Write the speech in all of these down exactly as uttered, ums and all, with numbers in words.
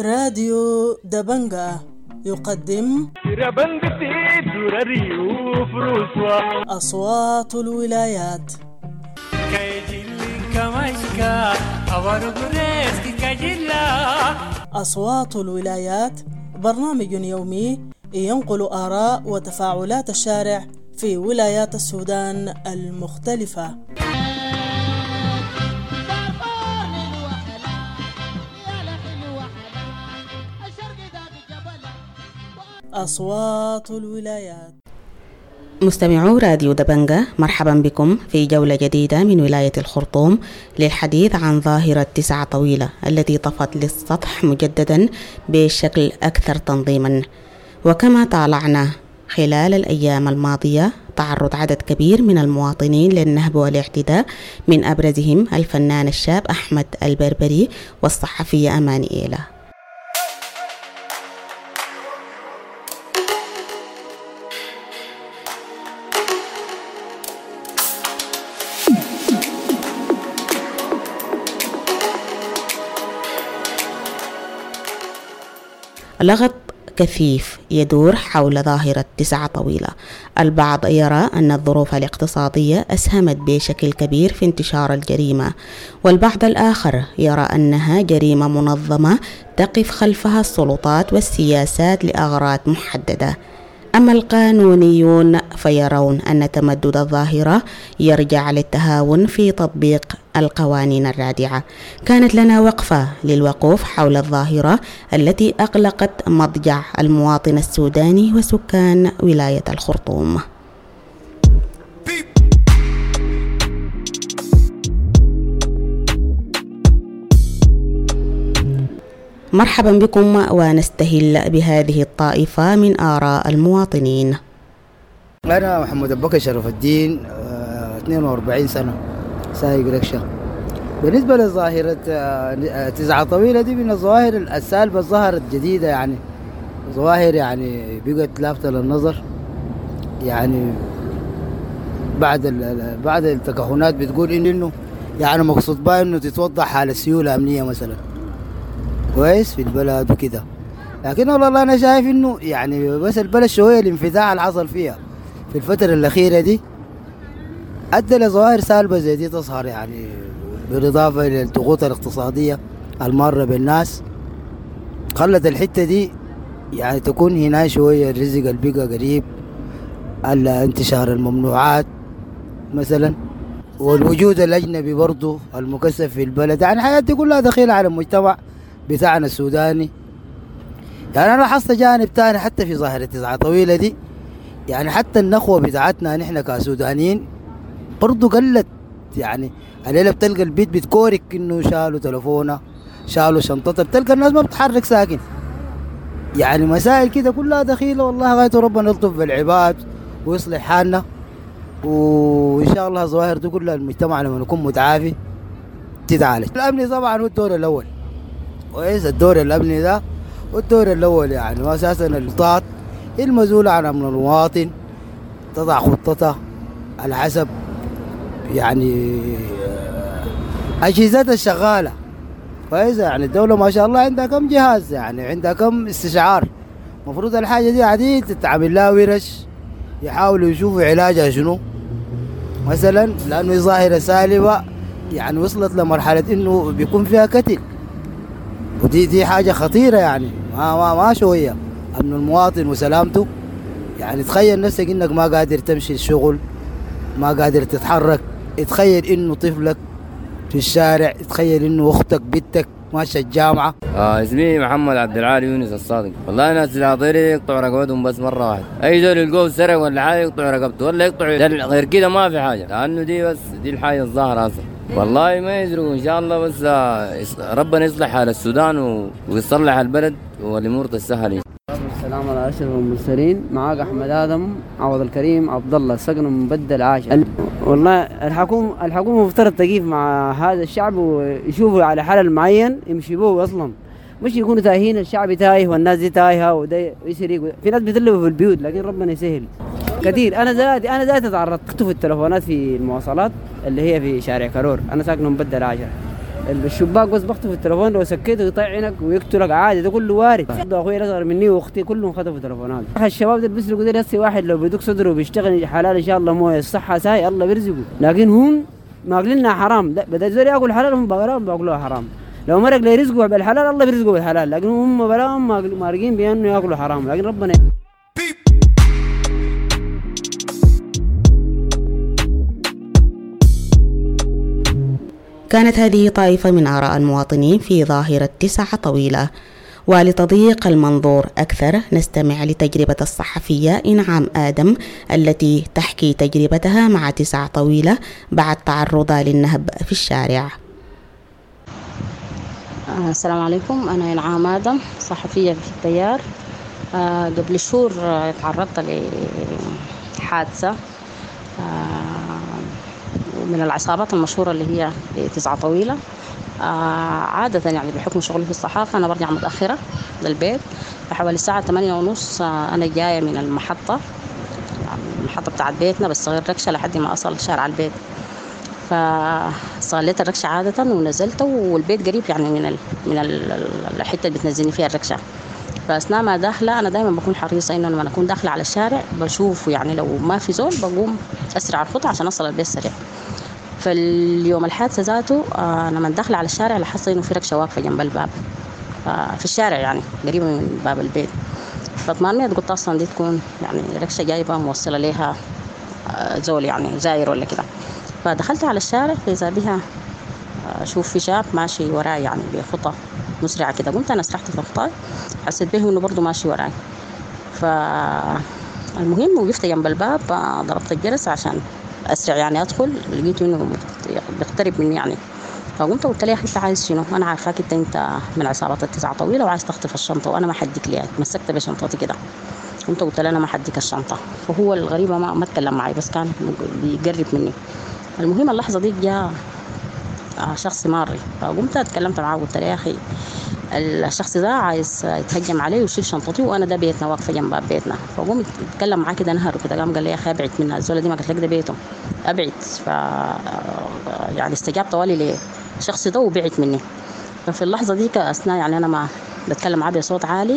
راديو دبنجة يقدم أصوات الولايات. أصوات الولايات برنامج يومي ينقل آراء وتفاعلات الشارع في ولايات السودان المختلفة. أصوات الولايات. مستمعو راديو دبنجة، مرحبا بكم في جولة جديدة من ولاية الخرطوم للحديث عن ظاهرة تسعة طويلة التي طفت للسطح مجددا بشكل أكثر تنظيما. وكما طالعنا خلال الأيام الماضية تعرض عدد كبير من المواطنين للنهب والاعتداء، من أبرزهم الفنان الشاب أحمد البربري والصحفية أماني إيلا. لغط كثيف يدور حول ظاهرة تسعة طويلة. البعض يرى أن الظروف الاقتصادية أسهمت بشكل كبير في انتشار الجريمة، والبعض الآخر يرى أنها جريمة منظمة تقف خلفها السلطات والسياسات لأغراض محددة. أما القانونيون فيرون أن تمدد الظاهرة يرجع للتهاون في تطبيق القوانين الرادعة. كانت لنا وقفة للوقوف حول الظاهرة التي أقلقت مضجع المواطن السوداني وسكان ولاية الخرطوم. مرحبا بكم، ونستهل بهذه الطائفة من آراء المواطنين. أنا محمد أبوبكر شرف الدين، اثنين وأربعين سنة، سايق ركشة. بالنسبة لظاهرة تسعة طويلة دي من الظواهر السالبة ظهرت جديدة، يعني ظواهر يعني بقت لافتة للنظر. يعني بعد بعد التكهنات بتقول إنه يعني مقصود بها إنه تتوضح حالة سيولة أمنية مثلا كويس في البلد وكده. لكن والله أنا شايف إنه يعني بس البلد شوية الانفتاح اللي حصل فيها في الفترة الأخيرة دي أدى لظواهر سالبة زي دي تظهر، يعني بالإضافة إلى الضغوط الاقتصادية المارة بالناس خلت الحتة دي يعني تكون هنا شوية الرزق البقى قريب، الانتشار الممنوعات مثلا، والوجود الأجنبي برضو المكثف في البلد. يعني الحياة دي كلها دخيلة على المجتمع بتاعنا السوداني. يعني أنا لاحظت جانب تاني حتى في ظاهرة تسعة طويلة دي، يعني حتى النخوة بتاعتنا نحن كسودانيين برضو قلت. يعني الليلة بتلقى البيت بتكورك إنه شالوا تلفونه، شالوا شنطته، بتلقى الناس ما بتحرك ساكن. يعني مسائل كده كلها دخيلة. والله غاية ربنا يلطف بالعباد ويصلح حالنا، وإن شاء الله الظواهر دي كلها المجتمع لما نكون متعافي تتعالج. الأمن طبعا هو الدور الأول، وإذا الدور الأمني ده والدور الأول يعني وأساسا السلطات المسؤولة عن أمن المواطن تضع خطتها على حسب يعني أجهزتها الشغالة. فإذا يعني الدولة ما شاء الله عندها كم جهاز، يعني عندها كم استشعار، مفروض الحاجة دي عديد تتعمل لها ورش يحاولوا يشوفوا علاجها شنو مثلا، لأنه ظاهرة سالبة يعني وصلت لمرحلة إنه بيكون فيها قتل، ودي دي حاجة خطيرة. يعني ما ما ما شوية أمن المواطن وسلامته. يعني تخيل نفسك إنك ما قادر تمشي الشغل، ما قادر تتحرك. تخيل إنه طفلك في الشارع، تخيل إنه أختك بنتك ماشية الجامعة. آه اسمي محمد عبد العالي يونس الصادق. والله ناس العطيري يقطعوا رقبتهم بس مرة واحدة، أي زول يلقوه سرق ولا حاجة يقطعوا رقبته ولا يقطعوا، غير كده ما في حاجة، لأنه دي بس دي الحاجة الظاهرة أصلا. والله ما يدروا إن شاء الله، بس ربنا يصلح حال السودان ويصلح البلد والأمور تسهل. السلام على أشرف المرسلين، معاك أحمد آدم عوض الكريم عبد الله، سكن مبدل عاشر. والله الحكومة الحكومة مفترض تقيف مع هذا الشعب ويشوفوا على حل معين يمشي به أصلا، مش يكونوا تايهين. الشعب تايه والناس دي تايهة وده يسرق، في ناس بيتلفوا في البيوت لكن ربنا يسهل كثير. أنا ذاتي أنا ذاتي تعرضت في التلفونات في المواصلات اللي هي في شارع كارور، أنا ساكن مبدل عاشر. الشباك بس بخطفوا التليفون، لو سكيته يطيع عينك ويقتلك عادي، ده كله وارد. اخوي الاصغر مني واختي كلهم خطفوا تليفونات. الشباب ده بيسرقوا ده هسه واحد لو بيدق صدره وبيشتغل حلال ان شاء الله مويه الصحه ساي الله بيرزقه، لكن هون ماكلنا حرام، بدل زول ياكل حلال هم بقراهم بياكلوها حرام. لو مرق لي رزقه بالحلال الله بيرزقه بالحلال، لكن هم بلاهم مارقين بانه ياكلوا حرام، لكن ربنا. كانت هذه طائفة من آراء المواطنين في ظاهرة تسعة طويلة. ولتضييق المنظور أكثر نستمع لتجربة الصحفية إنعام آدم التي تحكي تجربتها مع تسعة طويلة بعد تعرضها للنهب في الشارع. السلام عليكم، أنا إنعام آدم صحفية في التيار. آه قبل شهور آه تعرضت لحادثة آه من العصابات المشهورة اللي هي تسعة طويلة. آه عادة يعني بحكم شغلي في الصحافة أنا برجع متأخرة للبيت بحوالي الساعة ثمانية ونص. آه أنا جاية من المحطة المحطة بتاعت بيتنا بس صغير ركشة لحد ما أصل شارع البيت، فصليت الركشة عادة ونزلت، والبيت قريب يعني من ال من ال الحتة اللي بتنزلني فيها الركشة. فأثناء ما داخلة أنا دايما بكون حريصة إنه لما أكون داخلة على الشارع بشوف يعني لو ما في زول بقوم أسرع الخطوة عشان أصل البيت سريع. فاليوم الحادثة ذاته آه لما داخلة على الشارع لاحظت إنه في ركشة واقفة جنب الباب آه في الشارع يعني قريبة من باب البيت. فاطمئنيت قلت أصلا دي تكون يعني ركشة جايبة موصلة ليها آه زول يعني زاير ولا كده. فدخلت على الشارع فإذا بها أشوف في شاب ماشي وراي يعني بخطى مسرعة كده. قمت أنا سرحت في خطاي، حسيت به إنه برضو ماشي وراي. فالمهم وقفت جنب الباب ضربت الجرس عشان أسرع يعني أدخل، لقيت إنه بيقترب مني يعني. فقمت قلت له يا أخي أنت عايز شنو؟ أنا عارفاك أنت أنت من عصابات التسعة طويلة وعايز تخطف الشنطة وأنا ما حدك ليه. مسكت بشنطتي كده. قمت قلت له أنا ما حدك الشنطة. فهو الغريبة ما ما اتكلم معي بس كان بيقرب مني. المهم اللحظة دي جاء شخص ماري، فقمت اتكلمت معاه وقلت له يا اخي الشخص ده عايز يتهجم علي ويشيل شنطتي وانا ده بيتنا واقفه جنب باب بيتنا. فقوم اتكلم معاه كده نهر وكده، قام قال لي يا اخي ابعد منها الزوله دي ما قلت لك ده بيته ابعد. ف يعني استجاب طوالي للشخص ده وبعد مني. ففي اللحظه دي اثناء يعني انا ما بتكلم معاه بصوت عالي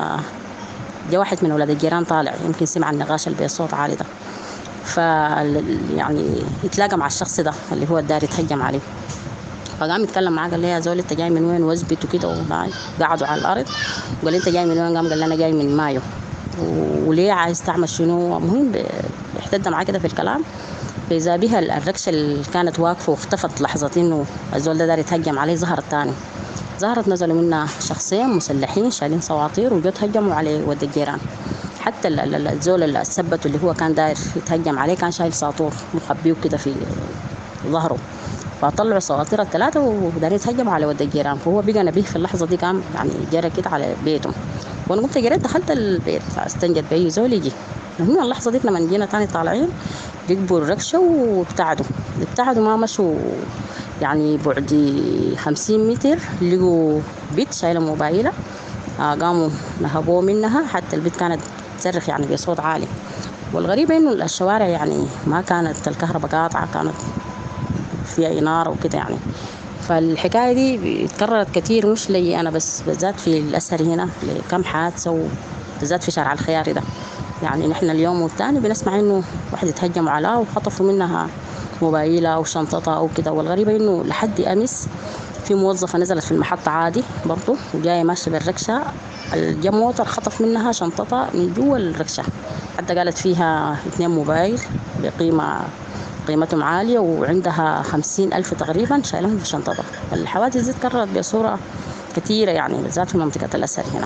جاء واحد من اولاد الجيران طالع يمكن سمع النقاش اللي بصوت عالي ده، ف يعني يتلاقى مع الشخص ده اللي هو الدار يتهجم عليه. فقام يتكلم معاه قال لي يا زول انت جاي من وين واثبت وكده، وقعدوا على الارض وقال لي انت جاي من وين؟ قام قال لي انا جاي من مايو وليه عايز تعمل شنو. المهم احتد معاه كده في الكلام. فاذا بها الركشه اللي كانت واقفه واختفت لحظه انه الزول ده دار يتهجم عليه ظهرت تاني. ظهرت نزلوا منها شخصين مسلحين شايلين صواطير وجو تهجموا عليه ود الجيران. حتى الزول اللي ثبته اللي هو كان داير يتهجم عليه كان شايل ساطور مخبيه كده في ظهره. فطلعوا صواتير الثلاثه ودارين يتهجموا على ود الجيران. فهو بقى نبيه في اللحظه دي قام يعني جرى كده على بيته. وانا قمت جريت دخلت البيت استنجد باي زول يجي. هنا اللحظه دي لما جينا تاني طالعين ركبوا الركشه وابتعدوا ابتعدوا ما مشوا يعني بعد خمسين متر لقوا بيت شايله موبايله. آه قاموا نهبوه منها حتى البيت كانت تصرخ يعني بصوت عالي. والغريب انه الشوارع يعني ما كانت الكهرباء قاطعه، كانت فيها إنارة وكده يعني. فالحكاية دي اتكررت كتير مش لي أنا بس، بالذات في الأسهر هنا لكم حادثة وبالذات في شارع الخياري ده. يعني نحن اليوم والتاني بنسمع إنه واحد يتهجموا عليها وخطفوا منها موبايلها وشنطتها أو كده. والغريبة إنه لحد أمس في موظفة نزلت في المحطة عادي برضو وجاية ماشية بالركشة، الجا موتر خطف منها شنطتها من جوا الركشة. حتى قالت فيها اثنين موبايل بقيمة قيمتهم عالية وعندها خمسين ألف تقريبا شايلهم في شنطتها. الحوادث دي تكررت بصورة كثيرة يعني بالذات في منطقة الأسر هنا.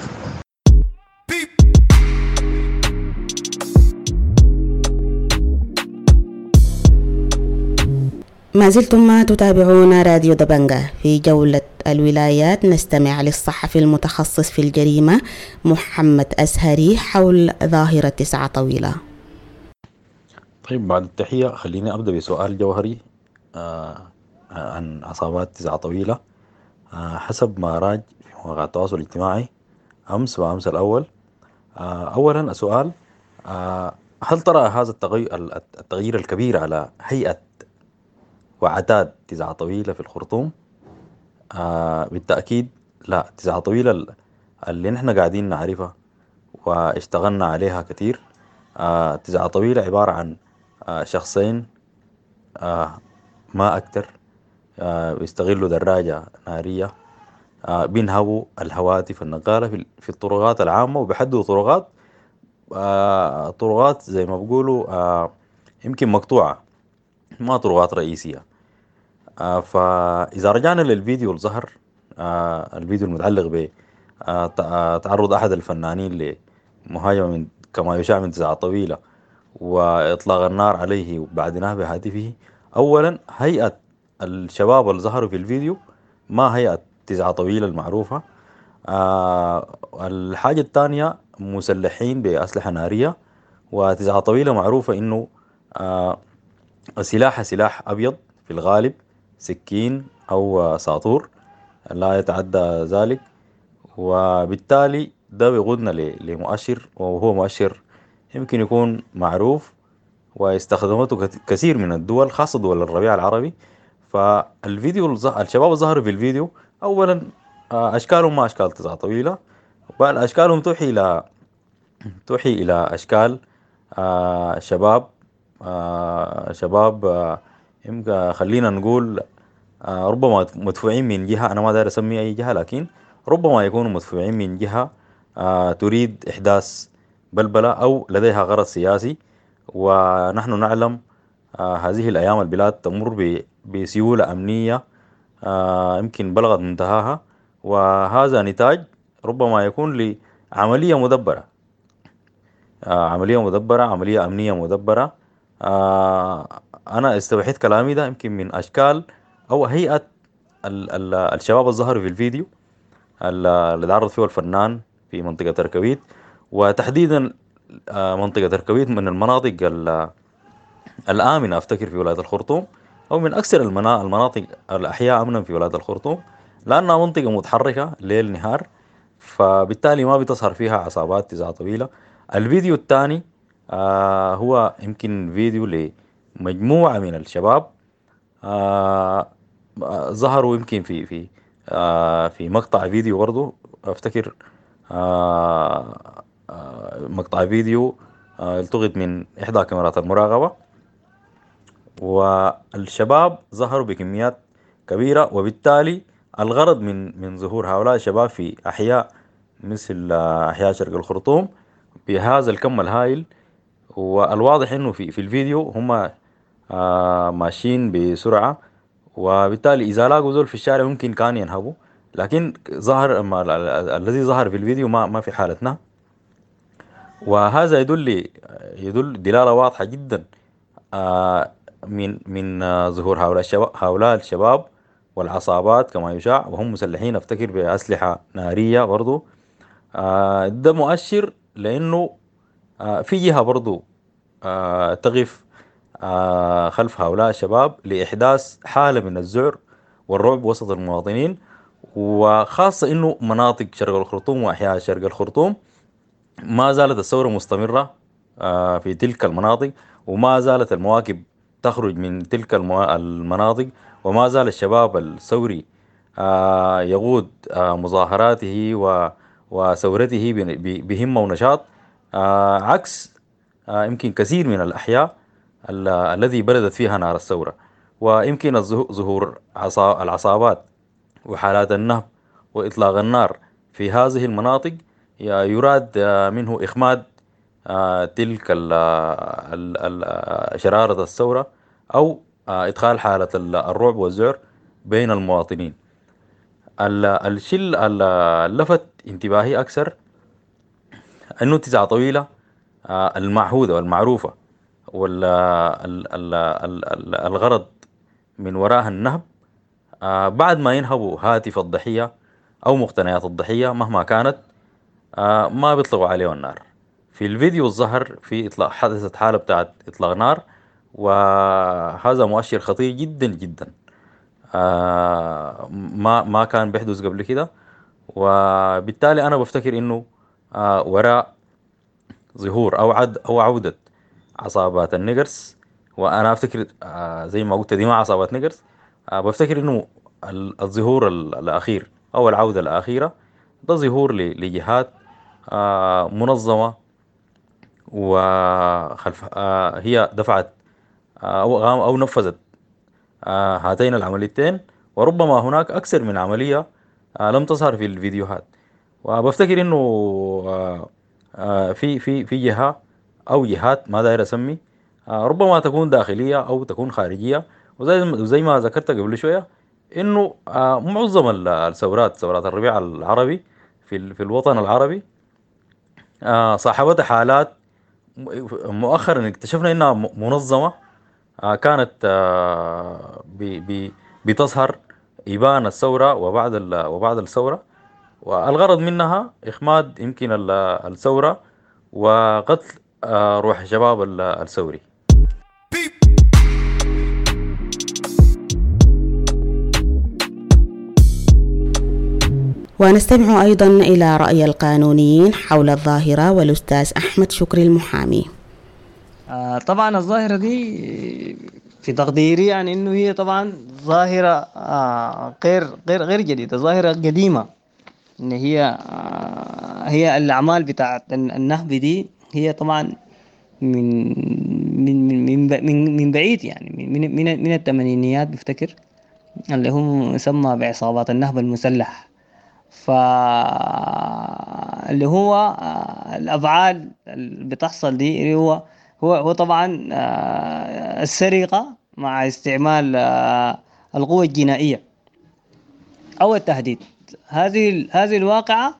ما زلتم تتابعون راديو دبنجة. في جولة الولايات نستمع للصحفي المتخصص في الجريمة محمد أزهري حول ظاهرة تسعة طويلة. طيب بعد التحية خليني أبدأ بسؤال جوهري آه عن عصابات تسعة طويلة. آه حسب ما راج في مواقع التواصل الاجتماعي أمس وأمس الأول. آه أولا السؤال آه هل ترى هذا التغير, التغيير الكبير على هيئة وعتاد تسعة طويلة في الخرطوم آه بالتأكيد لا، تسعة طويلة اللي نحن قاعدين نعرفها واشتغلنا عليها كتير. آه تسعة طويلة عبارة عن آه شخصين، آه ما أكتر، آه بيستغلوا دراجة نارية، آه بينهبوا الهواتف النقالة في في الطرقات العامة، وبيحددوا طرقات، آه طرقات زي ما بيقولوا آه يمكن مقطوعة، ما طرقات رئيسية. آه فإذا رجعنا للفيديو اللي ظهر، آه الفيديو المتعلق ب آه تع- آه، تعرض أحد الفنانين لمهاجمة من كما يشاع من تسعة طويلة وإطلاق النار عليه بعد نهب هاتفه. أولا، هيئة الشباب اللي ظهروا في الفيديو ما هيئة تسعة طويلة المعروفة. آه الحاجة الثانية، مسلحين بأسلحة نارية، وتسعة طويلة معروفة إنه آه سلاح سلاح أبيض في الغالب، سكين أو ساطور، لا يتعدى ذلك. وبالتالي ده بيقودنا ل- لمؤشر، وهو مؤشر يمكن يكون معروف واستخدمته كت- كثير من الدول، خاصة دول الربيع العربي. فالفيديو الظ- الشباب الظاهر في الفيديو أولا آه، أشكالهم ما أشكال تسعة طويلة، بل أشكالهم توحي إلى توحي إلى أشكال آه، شباب، آه، شباب آه، يمكن خلينا نقول آه، ربما مدفوعين من جهة، أنا ما داير أسمي أي جهة، لكن ربما يكونوا مدفوعين من جهة آه، تريد إحداث بلبلة أو لديها غرض سياسي. ونحن نعلم آه، هذه الأيام البلاد تمر ب- بسيولة أمنية آه، يمكن بلغت منتهاها، وهذا نتاج ربما يكون لعملية مدبرة، آه، عملية مدبرة، عملية أمنية مدبرة. آه، أنا استوحيت كلامي ده يمكن من أشكال أو هيئة ال ال الشباب الظهر في الفيديو ال- اللي تعرض فيه الفنان في منطقة أركبيت، وتحديدا آه، منطقة أركبيت من المناطق ال- الآمنة أفتكر في ولاية الخرطوم، أو من أكثر المنا- المناطق الأحياء أمنا في ولاية الخرطوم، لأنها منطقة متحركة ليل نهار، فبالتالي ما بتظهر فيها عصابات تسعة طويلة. الفيديو الثاني آه هو يمكن فيديو لمجموعة من الشباب آه آه، ظهروا يمكن في في آه في مقطع فيديو برضو افتكر، آه آه مقطع فيديو آه التقط من احدى كاميرات المراقبة، والشباب ظهروا بكميات كبيرة. وبالتالي الغرض من من ظهور هؤلاء الشباب في أحياء مثل آه، أحياء شرق الخرطوم بهذا الكم الهائل، والواضح انه في في الفيديو هم آه ماشيين بسرعة، وبالتالي إذا لاقوا زول في الشارع ممكن كان ينهبوا، لكن ظهر أما ال- ال- الذي ظهر في الفيديو ما ما في حالتنا. وهذا يدل يدل دلالة واضحة جدا آه، من من آه، ظهور هؤلاء الشباب هؤلاء الشباب والعصابات كما يشاع، وهم مسلحين افتكر بأسلحة نارية برضو. آه، ده مؤشر لأنه آه، في جهة برضو آه، تقف آه، خلف هؤلاء الشباب لإحداث حالة من الذعر والرعب وسط المواطنين، وخاصة إنه مناطق شرق الخرطوم وأحياء شرق الخرطوم ما زالت الثورة مستمرة آه، في تلك المناطق، وما زالت المواكب تخرج من تلك الموا- المناطق، وما زال الشباب الثوري آه، يقود آه، مظاهراته و- وثورته ب- ب- بهمة ونشاط، آه، عكس آه، يمكن كثير من الأحياء ال- الذي بردت فيها نار الثورة. ويمكن الظهو- ظهور عصا- العصابات وحالات النهب وإطلاق النار في هذه المناطق ي- يراد آه، منه إخماد آه، تلك ال- ال- ال- شرارة الثورة، أو آه، إدخال حالة ال- الرعب والذعر بين المواطنين. ال- الشيء ال- ال- لفت انتباهي أكثر أنه تسعة طويلة آه، المعهودة والمعروفة والغرض من وراء النهب، آه، بعد ما ينهبوا هاتف الضحية أو مقتنيات الضحية مهما كانت، آه، ما بيطلقوا عليه النار. في الفيديو الظهر في إطلاق حدثت حالة بتاعت إطلاق نار، وهذا مؤشر خطير جدا جدا آه، ما ما كان بيحدث قبل كده. وبالتالي أنا بفتكر إنه آه، وراء ظهور أو عد أو عودة عصابات النيجرز، وأنا أفتكر آه، زي ما قلت دي ما عصابات نيجرز، آه، بفتكر إنه الظهور الأخير أو العودة الأخيرة ده ظهور لجهات منظمة، وخلف هي دفعت أو أو نفذت هاتين العمليتين، وربما هناك أكثر من عملية لم تظهر في الفيديوهات. وبفتكر إنه في في في جهة أو جهات ما داير أسمي، ربما تكون داخلية أو تكون خارجية، وزي زي ما ذكرت قبل شوية إنه معظم الثورات ثورات الربيع العربي في في الوطن العربي صاحبتها حالات مؤخرا اكتشفنا إنها منظمة، كانت بتظهر إبان الثورة وبعد وبعد الثورة، والغرض منها إخماد يمكن الثورة وقتل روح شباب الثوري. ونستمع أيضا إلى رأي القانونيين حول الظاهرة والأستاذ أحمد شكري المحامي. آه طبعا الظاهرة دي في تقديري يعني إنه هي طبعا ظاهرة آه غير غير غير جديدة، ظاهرة قديمة. إن هي آه هي الأعمال بتاعت النهب دي هي طبعا من من من من من بعيد، يعني من من من الثمانينيات بفتكر، اللي هم يسمى بعصابات النهب المسلح. فاللي هو الأفعال اللي بتحصل دي هو هو هو طبعا السرقة مع استعمال القوة الجنائية أو التهديد. هذه هذه الواقعة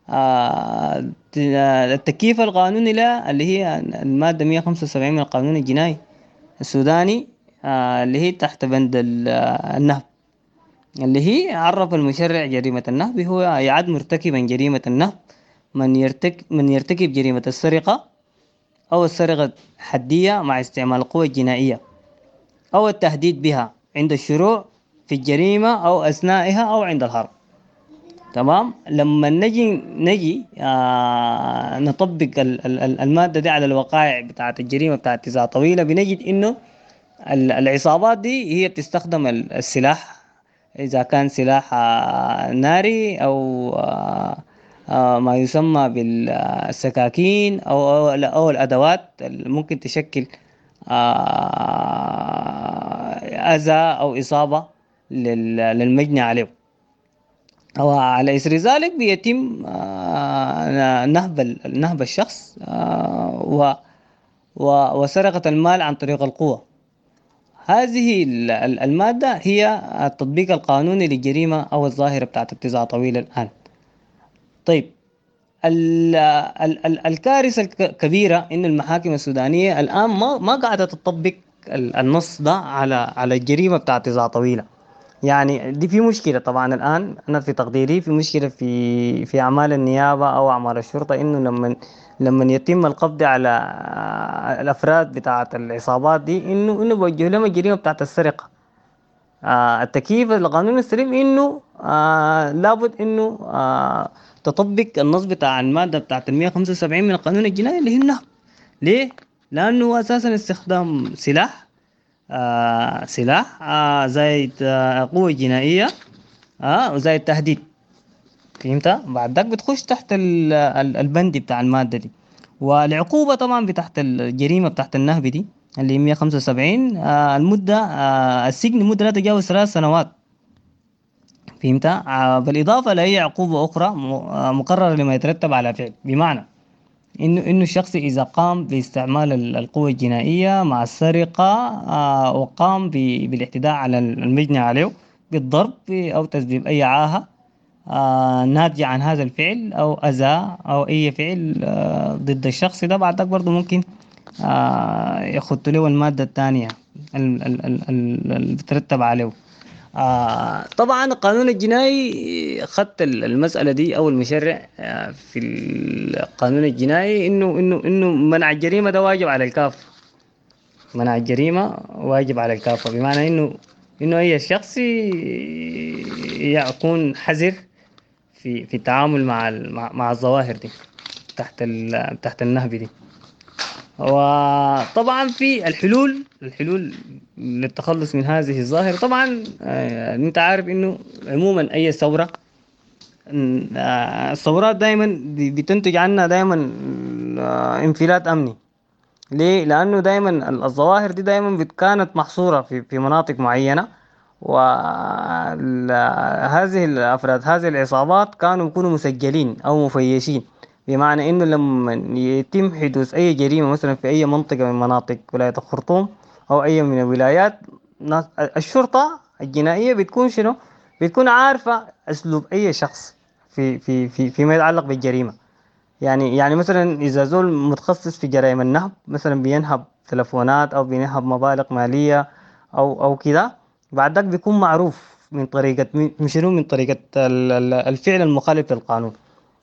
التكييف القانوني لها اللي هي المادة مئة وخمسة وسبعين من القانون الجنائي السوداني، اللي هي تحت بند النهب، اللي هي عرف المشرع جريمة النهب هو يعد مرتكبا جريمة النهب من يرتكب من يرتكب جريمة السرقة أو السرقة حدية مع استعمال القوة الجنائية أو التهديد بها عند الشروع في الجريمة أو أثنائها أو عند الهرب. تمام. لما نجي نجي آه نطبق المادة دي على الوقائع بتاعت الجريمة بتاعت تسعة طويلة، بنجد إنه العصابات دي هي بتستخدم السلاح، إذا كان سلاح ناري أو ما يسمى بالسكاكين أو أو الأدوات ممكن تشكل أذى أو إصابة للمجني عليه. وعلى إثر ذلك بيتم نهب نهب الشخص وسرقة المال عن طريق القوة. هذه المادة هي التطبيق القانوني للجريمة أو الظاهرة بتاعت التسعة طويلة الآن. طيب، ال ال ال الكارثة الكبيرة إن المحاكم السودانية الآن ما ما قاعدة تطبق النص ده على على الجريمة بتاعت تسعة طويلة. يعني دي في مشكلة طبعا الآن، أنا في تقديري في مشكلة في في أعمال النيابة أو أعمال الشرطة، إنه لما لما يتم القبض على الأفراد بتاعة العصابات دي إنه إنه بوجه لهم الجريمة بتاعة السرقة. آه التكييف القانون السليم إنه آه لابد إنه آه تطبق النص بتاع المادة بتاعة مئة وخمسة وسبعين من القانون الجنائي اللي هي النهب. ليه؟ لأنه أساسا استخدام سلاح آه سلاح آه زائد آه قوة جنائية آه وزائد تهديد. فهمت؟ بعد ذاك بتخش تحت البند بتاع المادة دي. والعقوبة طبعا بتحت الجريمة بتاعت النهب دي اللي هي مئة وخمسة وسبعين، آه المدة آه السجن مدة لا تتجاوز ثلاث سنوات. فهمت؟ آه بالإضافة لأي عقوبة أخرى مقررة لما يترتب على فعل. بمعنى إنه إنه الشخص إذا قام باستعمال القوة الجنائية مع السرقة آه وقام بالاعتداء على المجني عليه بالضرب أو تسبيب أي عاهة آه ناتجة عن هذا الفعل أو أذى أو أي فعل آه ضد الشخص ده، بعد ذلك برضه ممكن آه يخط له المادة الثانية اللي بترتب عليه. آه طبعا القانون الجنائي خدت المسألة دي أو المشرع آه في القانون الجنائي إنه إنه إنه منع الجريمة ده واجب على الكافة. منع الجريمة واجب على الكافة، بمعنى إنه إنه أي شخص يكون حذر في في التعامل مع مع الظواهر دي تحت تحت النهب دي. وطبعا في الحلول الحلول للتخلص من هذه الظاهرة. طبعا آه، انت عارف انه عموما اي ثورة، آه، الثورات دائما بتنتج عنها دائما آه، انفلات امني. ليه؟ لانه دائما الظواهر دي دائما كانت محصورة في في مناطق معينة، وهذه الافراد هذه العصابات كانوا يكونوا مسجلين او مفيشين، بمعنى انه لما يتم حدوث اي جريمة مثلا في اي منطقة من مناطق ولاية الخرطوم او اي من الولايات، الشرطة الجنائية بتكون شنو؟ بتكون عارفة اسلوب اي شخص في في في فيما يتعلق بالجريمة. يعني يعني مثلا اذا زول متخصص في جرائم النهب مثلا بينهب تلفونات او بينهب مبالغ مالية او او كذا، بعد ذاك بيكون معروف من طريقة من شنو؟ من طريقة الفعل المخالف للقانون.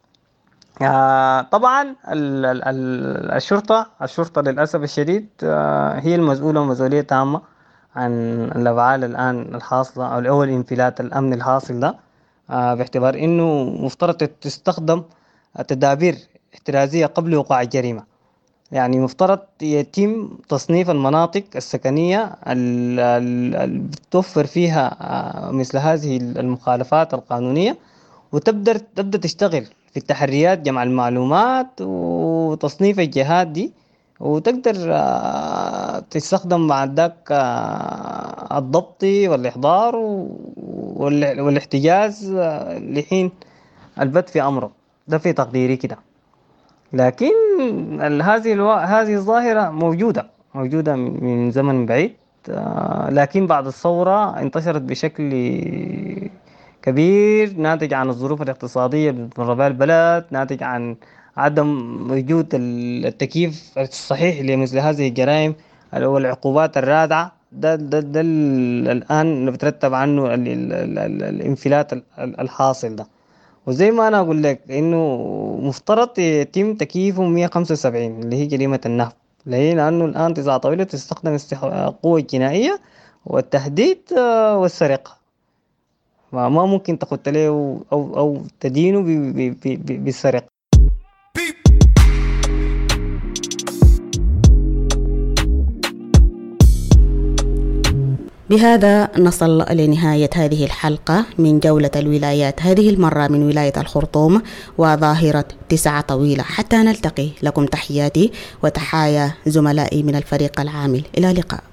آه طبعا ال ال ال الشرطة الشرطة للأسف الشديد آه هي المسؤولة مسؤولية تامة عن الأفعال الآن الحاصلة أو الأول انفلات الأمن الحاصل ده، آه باعتبار إنه مفترض تستخدم تدابير احترازية قبل وقوع الجريمة. يعني مفترض يتم تصنيف المناطق السكنية اللي بتوفر فيها آه مثل هذه المخالفات القانونية، وتبدأ تبدأ تشتغل في التحريات، جمع المعلومات وتصنيف الجهات دي، وتقدر تستخدم بعد ذاك الضبط والإحضار والاحتجاز لحين البت في أمره. ده في تقديري كده. لكن هذه الو... هذه الظاهرة موجودة موجودة من زمن بعيد، لكن بعد الثورة انتشرت بشكل كبير، ناتج عن الظروف الاقتصادية اللي بتمر بها البلد، ناتج عن عدم وجود التكييف الصحيح لمثل هذه الجرائم والعقوبات الرادعة. ده, ده, ده الآن اللي بترتب عنه ال ال ال ال الانفلات الحاصل ده. وزي ما أنا أقول لك إنه مفترض يتم تكييفه مية وخمسة وسبعين اللي هي جريمة النهب، ليه؟ لأنه الآن تسعة طويلة تستخدم القوة الجنائية والتهديد والسرقة، ما ممكن تاخد له أو أو تدينه بالسرقة. بهذا نصل لنهاية هذه الحلقة من جولة الولايات، هذه المرة من ولاية الخرطوم وظاهرة تسعة طويلة. حتى نلتقي، لكم تحياتي وتحايا زملائي من الفريق العامل، إلى اللقاء.